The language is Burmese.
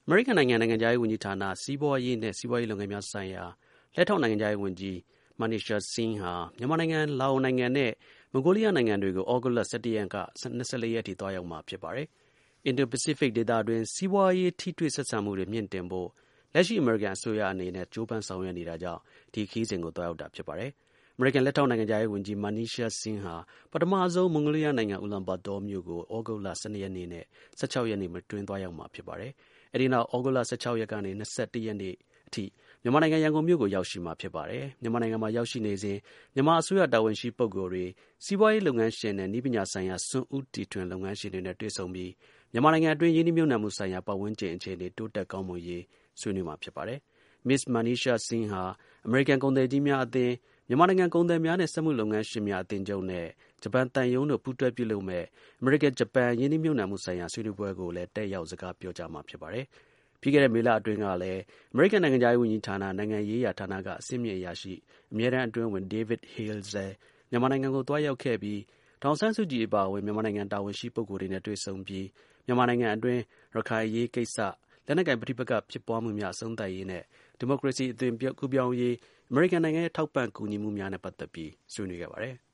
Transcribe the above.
မေရိကန်နိုင်ငံခြားရေးဝန်ကြီးဌာနစီးပွားရေးနဲ့စီးပွားရေးလုပ်ငန်းများဆိုင်ရာလက်ထောက်နိုင်ငံခြားရေးဝန်ကြီး Manisha Singh ဟာမြန်မာနိုင်ငံ၊လာအိုနိုင်ငံနဲ့မွန်ဂိုလီးယားနိုင်ငံတွေကို သြဂုတ်လ ၁၁ ရက်ကနေ ၂၄ ရက်အထိသွားရောက်မှာဖြစ်ပါတယ်။ Indo-Pacific ဒေသတွင်းစီးပွားရေးထိတွေ့ဆက်ဆံမှုတွေမြှင့်တင်ဖို့လက်ရှိအမေရိကန်အစိုးရအနေနဲ့ကြိုးပမ်းဆောင်ရွက်နေတာကြောင့်ဒီခရီးစဉ်ကိုသွားရောက်တာဖြစ်ပါတယ်။ အမေရိကန်လက်ထောက်နိုင်ငံခြားရေးဝန်ကြီး Manisha Singh ဟာပထမဆုံးမွန်ဂိုလီးယားနိုင်ငံ Ulaanbaatar မြို့ကို သြဂုတ်လ ၁၂ ရက်နေ့နဲ့ ၁၆ ရက်နေ့အတွင်းသွားရောက်မှာဖြစ်ပါတယ်။ အဲဒီနောက် သြဂုတ်လ ၁၆ ရက်ကနေ ၂၁ ရက်နေ့အထိမြန်မာနိုင်ငံရန်ကုန်မြို့ကိုရောက်ရှိမှာဖြစ်ပါတယ်။ မြန်မာနိုင်ငံမှာရောက်ရှိနေစဉ်မြန်မာအစိုးရတာဝန်ရှိပုဂ္ဂိုလ်တွေ၊စီးပွားရေးလုပ်ငန်းရှင်နဲ့နည်းပညာဆိုင်ရာစွန့်ဦးတီထွင်လုပ်ငန်းရှင်တွေနဲ့တွေ့ဆုံပြီးမြန်မာနိုင်ငံအတွင်းရင်းနှီးမြှုပ်နှံမှုဆိုင်ရာပတ်ဝန်းကျင်အခြေအနေတိုးတက်ကောင်းမွန်ရေးဆွေးနွေးမှာဖြစ်ပါတယ်။ Ms. Manisha Singh ဟာအမေရိကန်ကုန်သည်ကြီးများအသင်း၊မြန်မာနိုင်ငံကုန်သည်များနဲ့စက်မှုလုပ်ငန်းရှင်များအသင်းချုပ်နဲ့ဂျပန်သံရုံးတို့ပူးတွဲပြုလုပ်မယ့်အမေရိကန်-ဂျပန်ရင်းနှီးမြှုပ်နှံမှုဆိုင်ရာဆွေးနွေးပွဲကိုလည်းတက်ရောက်စကားပြောကြားမှာဖြစ်ပါတယ်။ ပြီးခဲ့တဲ့မေလအတွင်းကလည်း အမေရိကန်နိုင်ငံခြားရေးဝန်ကြီးဌာန၊နိုင်ငံရေးရာဌာနကအဆင့်မြင့်အရာရှိ အမြဲတမ်းအတွင်းဝန် David Hales လည်းမြန်မာနိုင်ငံကိုသွားရောက်ခဲ့ပြီးဒေါ်အောင်ဆန်းစုကြည်အပါအဝင်မြန်မာနိုင်ငံတာဝန်ရှိပုဂ္ဂိုလ်တွေနဲ့တွေ့ဆုံပြီးမြန်မာနိုင်ငံအတွင်းရခိုင်အရေးကိစ္စ၊လက်နက်ကိုင်ပဋိပက္ခဖြစ်ပွားမှုများအဆုံးသတ်ရေးနဲ့ဒီမိုကရေစီအသွင်ကူးပြောင်းရေးအမေရိကန်နိုင်ငံရဲ့ထောက်ပံ့ကူညီမှုများနဲ့ပတ်သက်ပြီးဆွေးနွေးခဲ့ပါတယ်။